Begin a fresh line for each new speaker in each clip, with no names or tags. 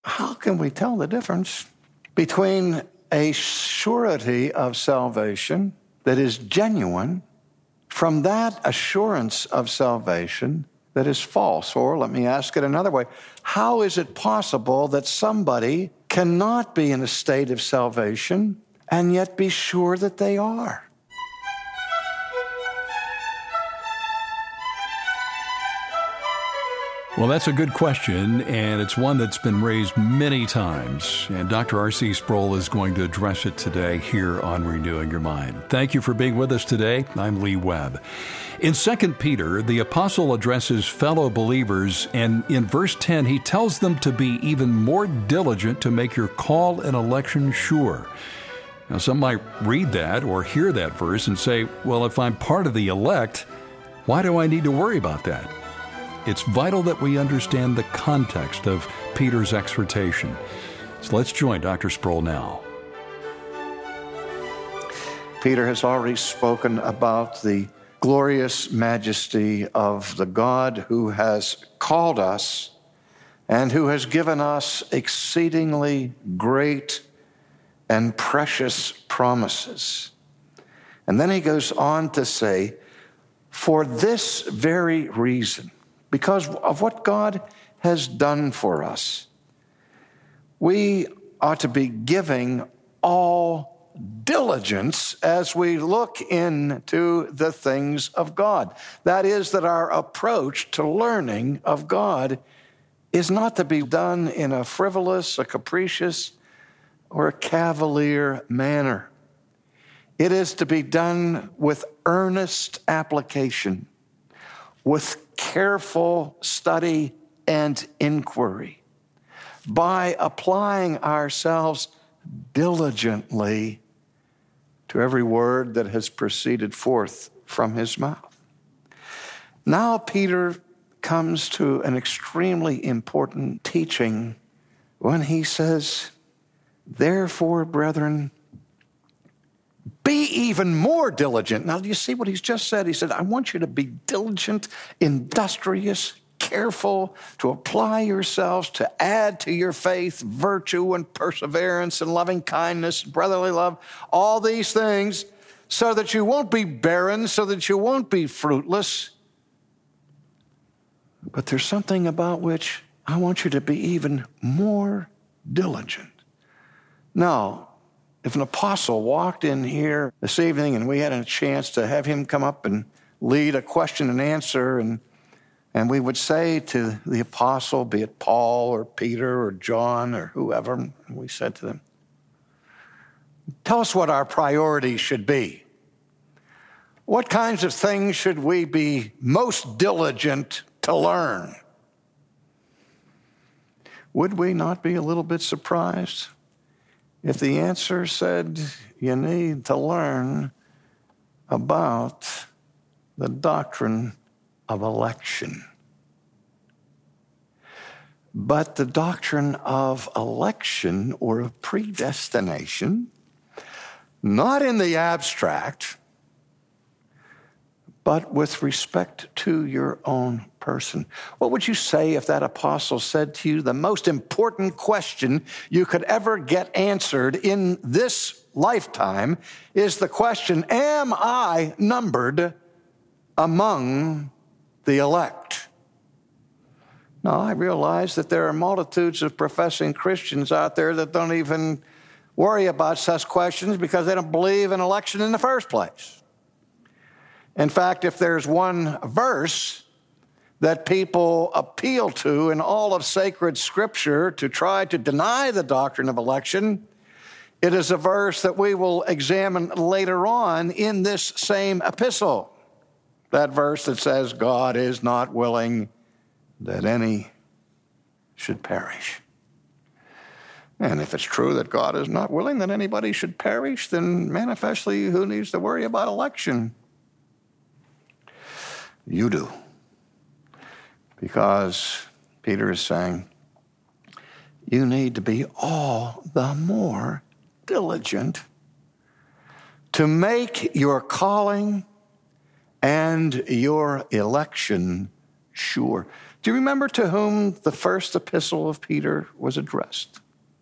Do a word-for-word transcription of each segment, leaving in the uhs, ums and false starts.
how can we tell the difference between a surety of salvation that is genuine from that assurance of salvation that is false? Or let me ask it another way. How is it possible that somebody cannot be in a state of salvation and yet be sure that they are?
Well, that's a good question, and it's one that's been raised many times. And Doctor R C Sproul is going to address it today here on Renewing Your Mind. Thank you for being with us today. I'm Lee Webb. In Second Peter, the apostle addresses fellow believers, and in verse ten, he tells them to be even more diligent to make your call and election sure. Now, some might read that or hear that verse and say, well, if I'm part of the elect, why do I need to worry about that? It's vital that we understand the context of Peter's exhortation. So let's join Doctor Sproul now.
Peter has already spoken about the glorious majesty of the God who has called us and who has given us exceedingly great and precious promises. And then he goes on to say, for this very reason, because of what God has done for us, we ought to be giving all diligence as we look into the things of God. That is, that our approach to learning of God is not to be done in a frivolous, a capricious, or a cavalier manner. It is to be done with earnest application, with careful study and inquiry, by applying ourselves diligently to every word that has proceeded forth from his mouth. Now Peter comes to an extremely important teaching when he says, therefore, brethren, be even more diligent. Now, do you see what he's just said? He said, I want you to be diligent, industrious, careful, to apply yourselves, to add to your faith virtue and perseverance and loving kindness, brotherly love, all these things, so that you won't be barren, so that you won't be fruitless. But there's something about which I want you to be even more diligent. Now, if an apostle walked in here this evening and we had a chance to have him come up and lead a question and answer, and and we would say to the apostle, be it Paul or Peter or John or whoever, and we said to them, tell us what our priorities should be. What kinds of things should we be most diligent to learn? Would we not be a little bit surprised if the answer said you need to learn about the doctrine of election? But the doctrine of election or of predestination, not in the abstract, but with respect to your own person. What would you say if that apostle said to you, the most important question you could ever get answered in this lifetime is the question, am I numbered among the elect? Now, I realize that there are multitudes of professing Christians out there that don't even worry about such questions because they don't believe in election in the first place. In fact, if there's one verse that people appeal to in all of sacred Scripture to try to deny the doctrine of election, it is a verse that we will examine later on in this same epistle. That verse that says, God is not willing that any should perish. And if it's true that God is not willing that anybody should perish, then manifestly, who needs to worry about election? You do. Because Peter is saying, you need to be all the more diligent to make your calling and your election sure. Do you remember to whom the first epistle of Peter was addressed?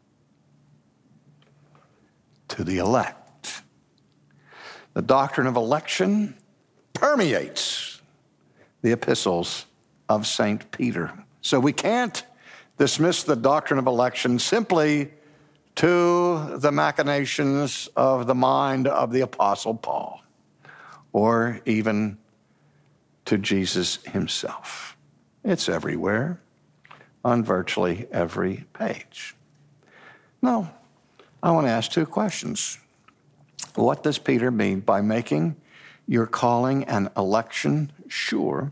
To the elect. The doctrine of election permeates the epistles of Saint Peter. So we can't dismiss the doctrine of election simply to the machinations of the mind of the Apostle Paul, or even to Jesus himself. It's everywhere, on virtually every page. No, I want to ask two questions. What does Peter mean by making your calling and election sure?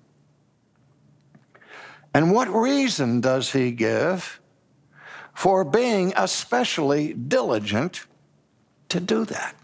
And what reason does he give for being especially diligent to do that?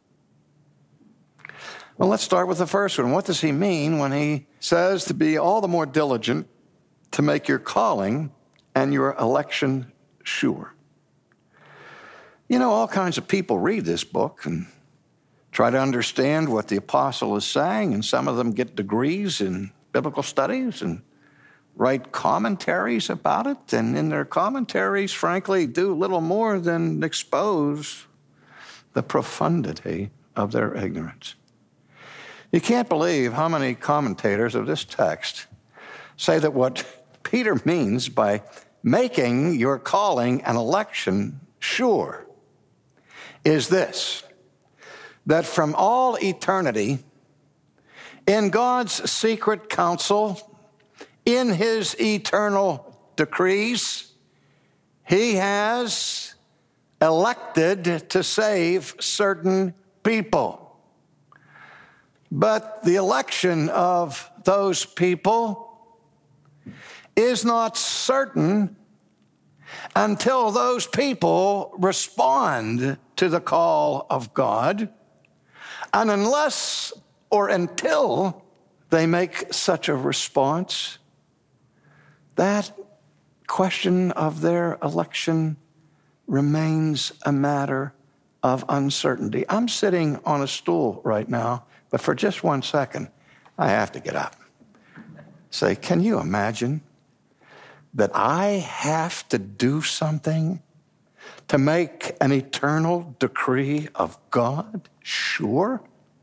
Well, let's start with the first one. What does he mean when he says to be all the more diligent to make your calling and your election sure? You know, all kinds of people read this book and try to understand what the apostle is saying, and some of them get degrees in biblical studies and write commentaries about it, and in their commentaries, frankly, do little more than expose the profundity of their ignorance. You can't believe how many commentators of this text say that what Peter means by making your calling and election sure is this: that from all eternity, in God's secret counsel, in his eternal decrees, he has elected to save certain people. But the election of those people is not certain until those people respond to the call of God, and unless or until they make such a response, that question of their election remains a matter of uncertainty. I'm sitting on a stool right now, but for just one second, I have to get up. Say, can you imagine that I have to do something to make an eternal decree of God sure?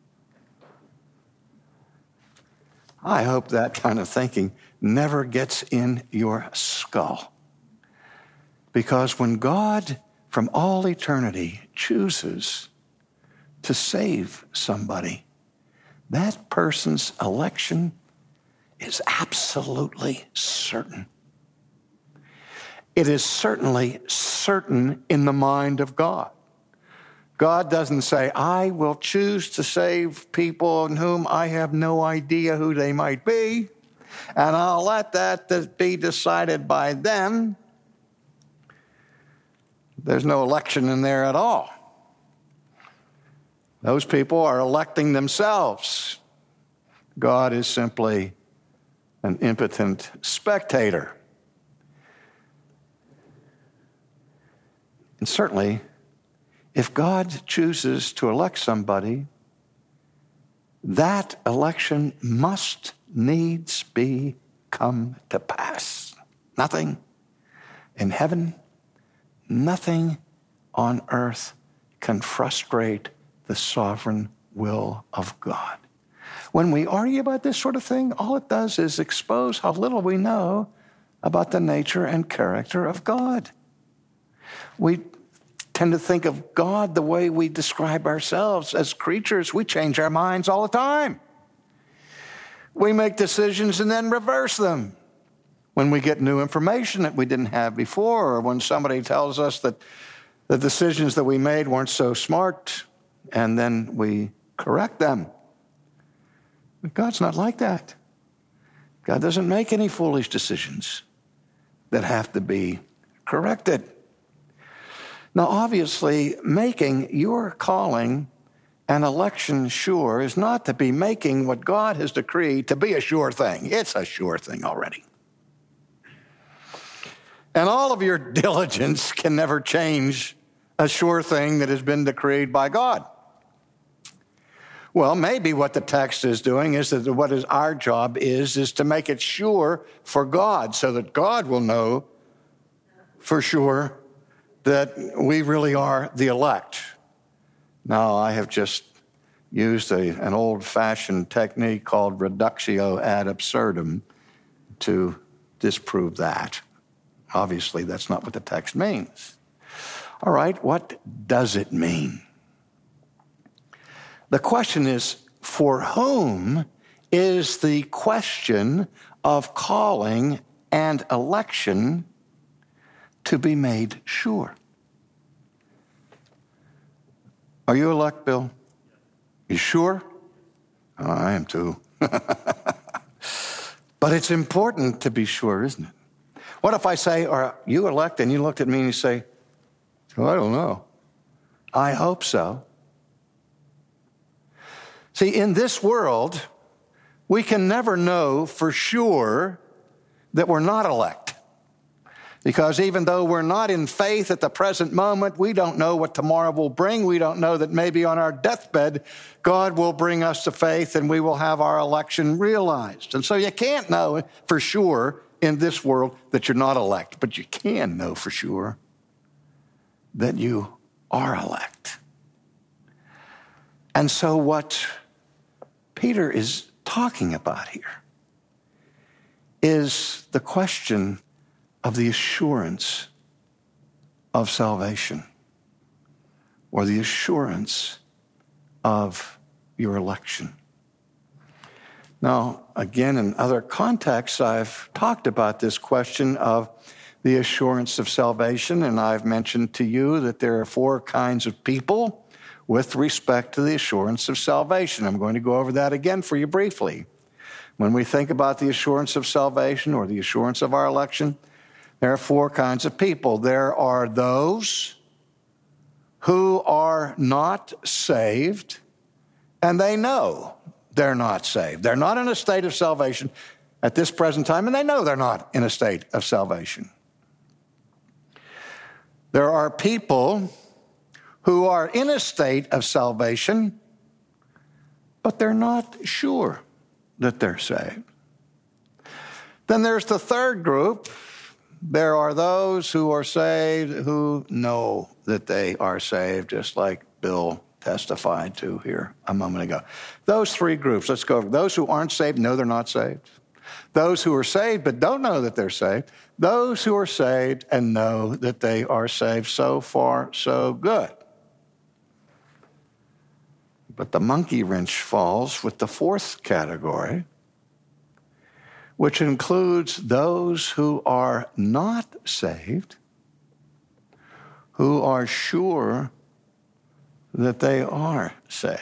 I hope that kind of thinking never gets in your skull. Because when God, from all eternity, chooses to save somebody, that person's election is absolutely certain. It is certainly certain in the mind of God. God doesn't say, I will choose to save people in whom I have no idea who they might be, and I'll let that be decided by them. There's no election in there at all. Those people are electing themselves. God is simply an impotent spectator. And certainly, if God chooses to elect somebody, that election must needs be come to pass. Nothing in heaven, nothing on earth can frustrate the sovereign will of God. When we argue about this sort of thing, all it does is expose how little we know about the nature and character of God. We tend to think of God the way we describe ourselves. As creatures, we change our minds all the time. We make decisions and then reverse them. When we get new information that we didn't have before, or when somebody tells us that the decisions that we made weren't so smart, and then we correct them. But God's not like that. God doesn't make any foolish decisions that have to be corrected. Now, obviously, making your calling and election sure is not to be making what God has decreed to be a sure thing. It's a sure thing already. And all of your diligence can never change a sure thing that has been decreed by God. Well, maybe what the text is doing is that what is our job is, is to make it sure for God so that God will know for sure that we really are the elect. Now, I have just used a, an old-fashioned technique called reductio ad absurdum to disprove that. Obviously, that's not what the text means. All right, what does it mean? The question is, for whom is the question of calling and election to be made sure? Are you elect, Bill? You sure? Oh, I am too. But it's important to be sure, isn't it? What if I say, are you elect? And you looked at me and you say, well, I don't know. I hope so. See, in this world, we can never know for sure that we're not elect. Because even though we're not in faith at the present moment, we don't know what tomorrow will bring. We don't know that maybe on our deathbed, God will bring us to faith and we will have our election realized. And so you can't know for sure in this world that you're not elect, but you can know for sure that you are elect. And so what Peter is talking about here is the question of the assurance of salvation, or the assurance of your election. Now, again, in other contexts, I've talked about this question of the assurance of salvation, and I've mentioned to you that there are four kinds of people with respect to the assurance of salvation. I'm going to go over that again for you briefly. When we think about the assurance of salvation or the assurance of our election, there are four kinds of people. There are those who are not saved, and they know they're not saved. They're not in a state of salvation at this present time, and they know they're not in a state of salvation. There are people who are in a state of salvation, but they're not sure that they're saved. Then there's the third group. There are those who are saved who know that they are saved, just like Bill testified to here a moment ago. Those three groups, let's go over. Those who aren't saved know they're not saved. Those who are saved but don't know that they're saved. Those who are saved and know that they are saved. So far, so good. But the monkey wrench falls with the fourth category, which includes those who are not saved, who are sure that they are saved.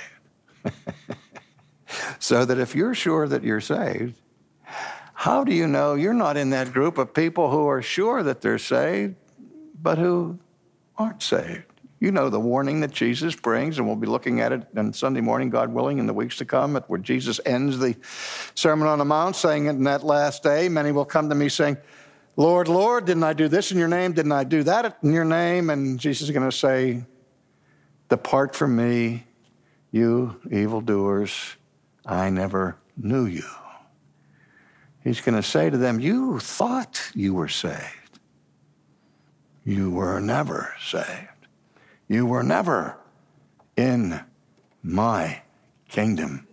So that if you're sure that you're saved, how do you know you're not in that group of people who are sure that they're saved, but who aren't saved? You know the warning that Jesus brings, and we'll be looking at it on Sunday morning, God willing, in the weeks to come, at where Jesus ends the Sermon on the Mount, saying in that last day, many will come to me saying, Lord, Lord, didn't I do this in your name? Didn't I do that in your name? And Jesus is going to say, depart from me, you evildoers, I never knew you. He's going to say to them, you thought you were saved. You were never saved. You were never in my kingdom.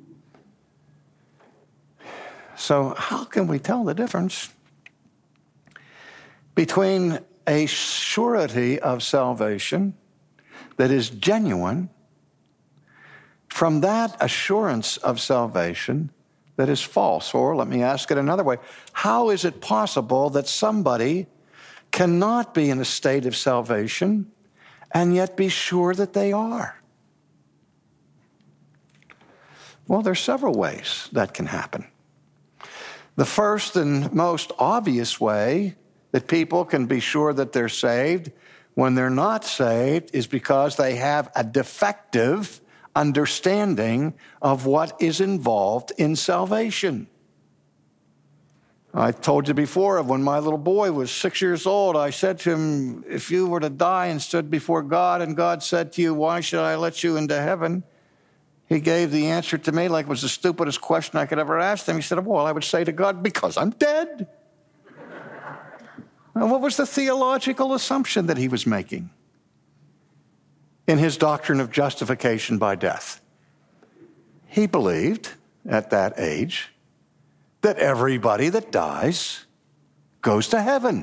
So how can we tell the difference between a surety of salvation that is genuine from that assurance of salvation that is false? Or let me ask it another way. How is it possible that somebody cannot be in a state of salvation and yet be sure that they are? Well, there's several ways that can happen. The first and most obvious way that people can be sure that they're saved when they're not saved is because they have a defective understanding of what is involved in salvation. I told you before of when my little boy was six years old, I said to him, if you were to die and stood before God and God said to you, why should I let you into heaven? he gave the answer to me like it was the stupidest question I could ever ask him. He said, well, I would say to God, because I'm dead. And what was the theological assumption that he was making in his doctrine of justification by death? He believed at that age that everybody that dies goes to heaven.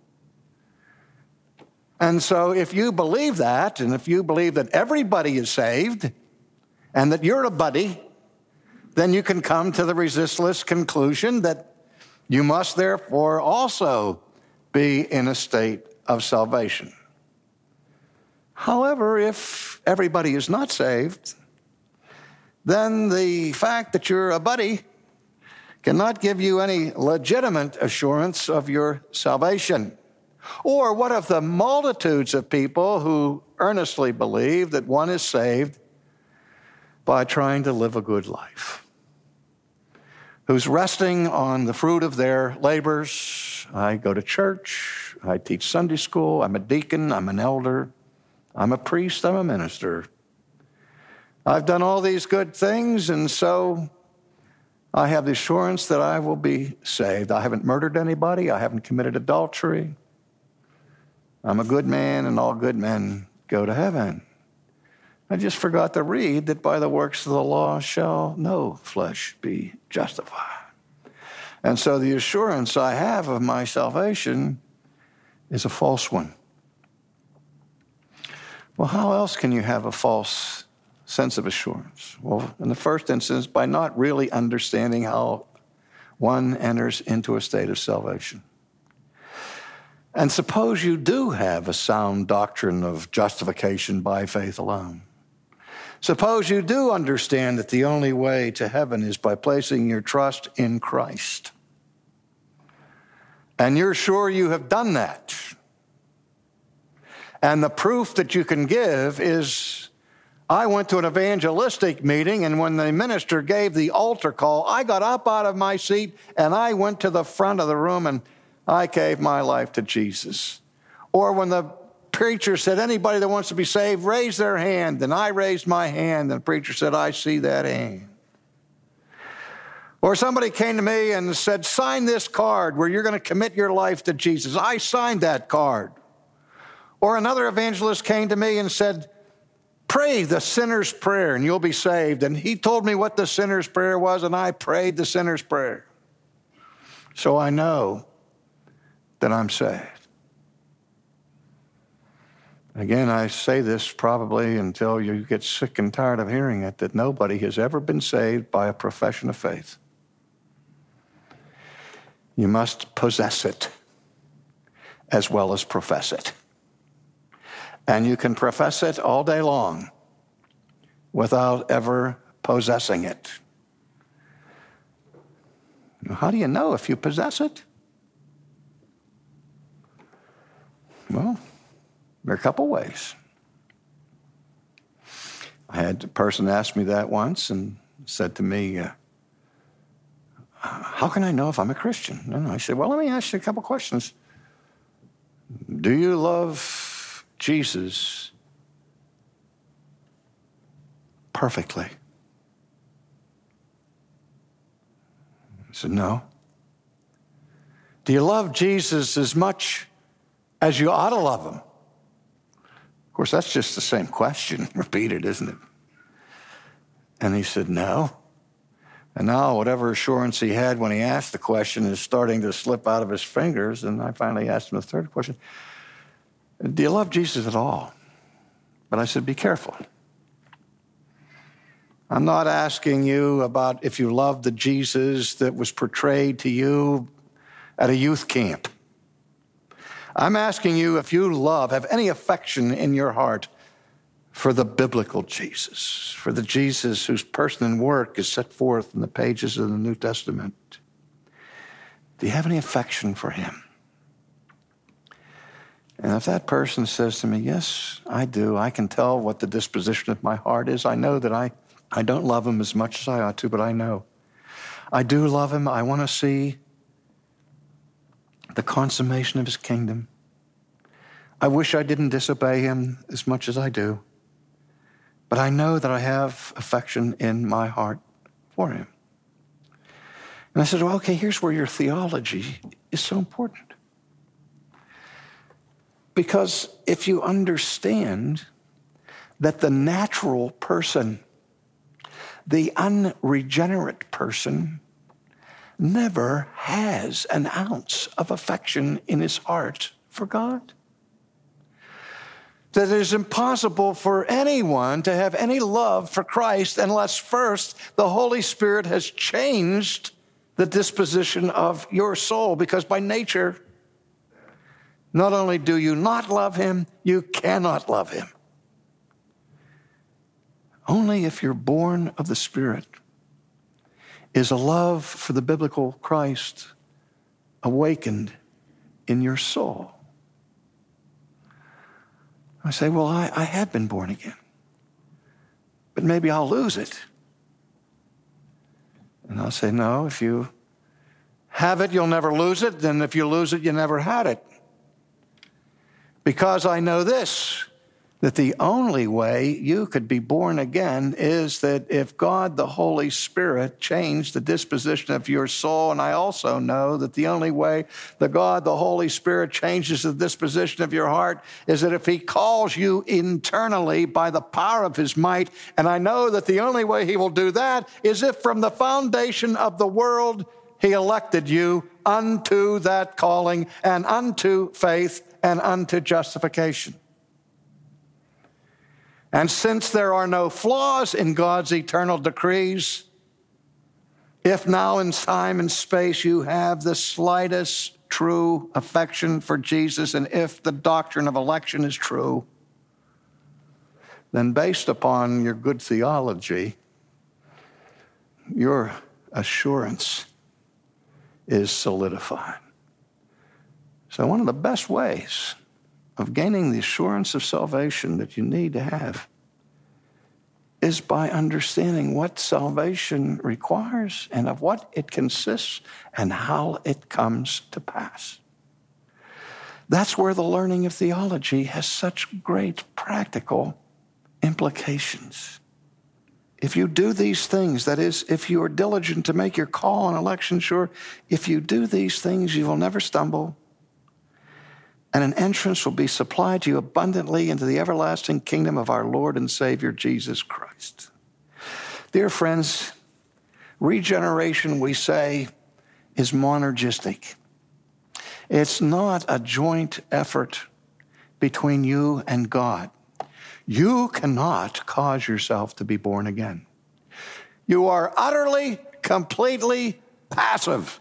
And so if you believe that, and if you believe that everybody is saved, and that you're a buddy, then you can come to the resistless conclusion that you must therefore also be in a state of salvation. However, if everybody is not saved, then the fact that you're a buddy cannot give you any legitimate assurance of your salvation. Or what of the multitudes of people who earnestly believe that one is saved by trying to live a good life, who's resting on the fruit of their labors? I go to church, I teach Sunday school, I'm a deacon, I'm an elder, I'm a priest, I'm a minister. I've done all these good things, and so I have the assurance that I will be saved. I haven't murdered anybody, I haven't committed adultery. I'm a good man, and all good men go to heaven. I just forgot to read that by the works of the law shall no flesh be justified. And so the assurance I have of my salvation is a false one. Well, how else can you have a false sense of assurance? Well, in the first instance, by not really understanding how one enters into a state of salvation. And suppose you do have a sound doctrine of justification by faith alone. Suppose you do understand that the only way to heaven is by placing your trust in Christ. And you're sure you have done that. And the proof that you can give is, I went to an evangelistic meeting, and when the minister gave the altar call, I got up out of my seat and I went to the front of the room and I gave my life to Jesus. Or when the preacher said, anybody that wants to be saved, raise their hand. And I raised my hand, and the preacher said, I see that hand. Or somebody came to me and said, sign this card where you're going to commit your life to Jesus. I signed that card. Or another evangelist came to me and said, pray the sinner's prayer and you'll be saved. And he told me what the sinner's prayer was, and I prayed the sinner's prayer. So I know that I'm saved. Again, I say this probably until you get sick and tired of hearing it, that nobody has ever been saved by a profession of faith. You must possess it as well as profess it. And you can profess it all day long without ever possessing it. How do you know if you possess it? Well, there are a couple ways. I had a person ask me that once and said to me, uh, how can I know if I'm a Christian? And I said, well, let me ask you a couple questions. Do you love Jesus perfectly? I said, no. Do you love Jesus as much as you ought to love him? Of course, that's just the same question repeated, isn't it? And he said, no. And now whatever assurance he had when he asked the question is starting to slip out of his fingers. And I finally asked him the third question, do you love Jesus at all? But I said, be careful. I'm not asking you about if you love the Jesus that was portrayed to you at a youth camp. I'm asking you if you love, have any affection in your heart for the biblical Jesus, for the Jesus whose person and work is set forth in the pages of the New Testament. Do you have any affection for him? And if that person says to me, yes, I do, I can tell what the disposition of my heart is. I know that I, I don't love him as much as I ought to, but I know. I do love him. I want to see the consummation of his kingdom. I wish I didn't disobey him as much as I do. but I know that I have affection in my heart for him. And I said, well, okay, here's where your theology is so important. Because if you understand that the natural person, the unregenerate person, never has an ounce of affection in his heart for God, that it is impossible for anyone to have any love for Christ unless first the Holy Spirit has changed the disposition of your soul, because by nature, not only do you not love him, you cannot love him. Only if you're born of the Spirit is a love for the biblical Christ awakened in your soul. I say, well, I, I have been born again, but maybe I'll lose it. And I'll say, no, if you have it, you'll never lose it. And if you lose it, you never had it. Because I know this, that the only way you could be born again is that if God, the Holy Spirit, changed the disposition of your soul. And I also know that the only way the God, the Holy Spirit, changes the disposition of your heart is that if he calls you internally by the power of his might. And I know that the only way he will do that is if from the foundation of the world he elected you unto that calling and unto faith and unto justification. And since there are no flaws in God's eternal decrees, if now in time and space you have the slightest true affection for Jesus, and if the doctrine of election is true, then based upon your good theology, your assurance is solidified. So one of the best ways of gaining the assurance of salvation that you need to have is by understanding what salvation requires and of what it consists and how it comes to pass. That's where the learning of theology has such great practical implications. If you do these things, that is, if you are diligent to make your call on election sure, if you do these things, you will never stumble, and an entrance will be supplied to you abundantly into the everlasting kingdom of our Lord and Savior, Jesus Christ. Dear friends, regeneration, we say, is monergistic. It's not a joint effort between you and God. You cannot cause yourself to be born again. You are utterly, completely passive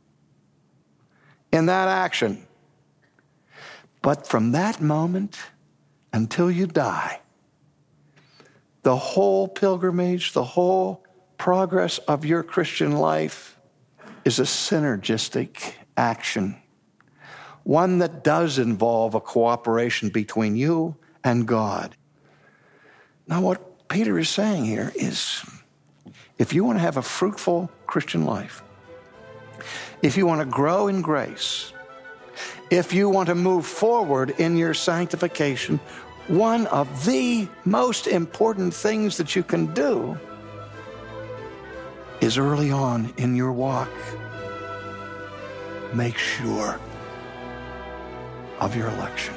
in that action. But from that moment until you die, the whole pilgrimage, the whole progress of your Christian life is a synergistic action, one that does involve a cooperation between you and God. Now, what Peter is saying here is, if you want to have a fruitful Christian life, if you want to grow in grace, if you want to move forward in your sanctification, one of the most important things that you can do is early on in your walk, make sure of your election.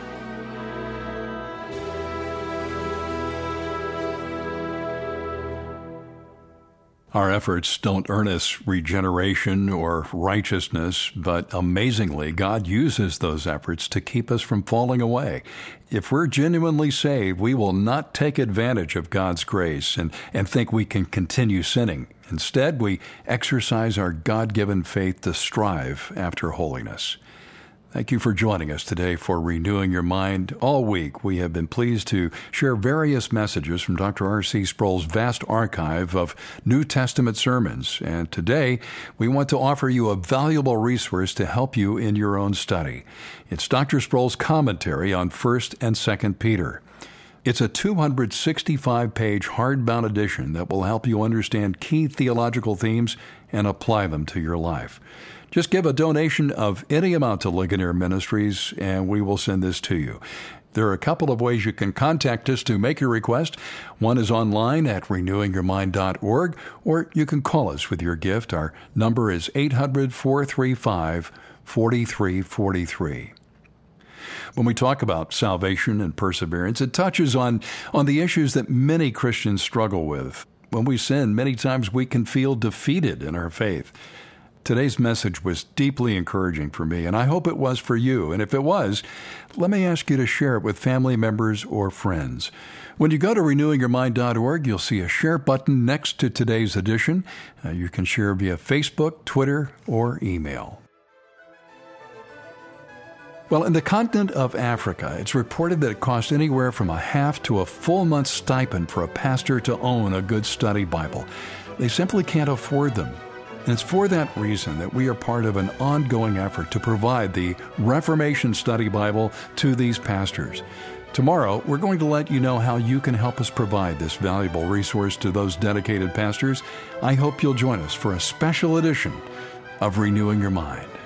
Our efforts don't earn us regeneration or righteousness, but amazingly, God uses those efforts to keep us from falling away. If we're genuinely saved, we will not take advantage of God's grace and, and think we can continue sinning. Instead, we exercise our God-given faith to strive after holiness. Thank you for joining us today for Renewing Your Mind. All week, we have been pleased to share various messages from Doctor R C Sproul's vast archive of New Testament sermons. And today, we want to offer you a valuable resource to help you in your own study. It's Doctor Sproul's commentary on First and Second Peter. It's a two hundred sixty-five page hardbound edition that will help you understand key theological themes and apply them to your life. Just give a donation of any amount to Ligonier Ministries, and we will send this to you. There are a couple of ways you can contact us to make your request. One is online at renewing your mind dot org, or you can call us with your gift. Our number is eight hundred, four three five, four three four three. When we talk about salvation and perseverance, it touches on, on the issues that many Christians struggle with. When we sin, many times we can feel defeated in our faith. Today's message was deeply encouraging for me, and I hope it was for you. And if it was, let me ask you to share it with family members or friends. When you go to renewing your mind dot org, you'll see a share button next to today's edition. Uh, you can share via Facebook, Twitter, or email. Well, in the continent of Africa, it's reported that it costs anywhere from a half to a full month's stipend for a pastor to own a good study Bible. They simply can't afford them. And it's for that reason that we are part of an ongoing effort to provide the Reformation Study Bible to these pastors. Tomorrow, we're going to let you know how you can help us provide this valuable resource to those dedicated pastors. I hope you'll join us for a special edition of Renewing Your Mind.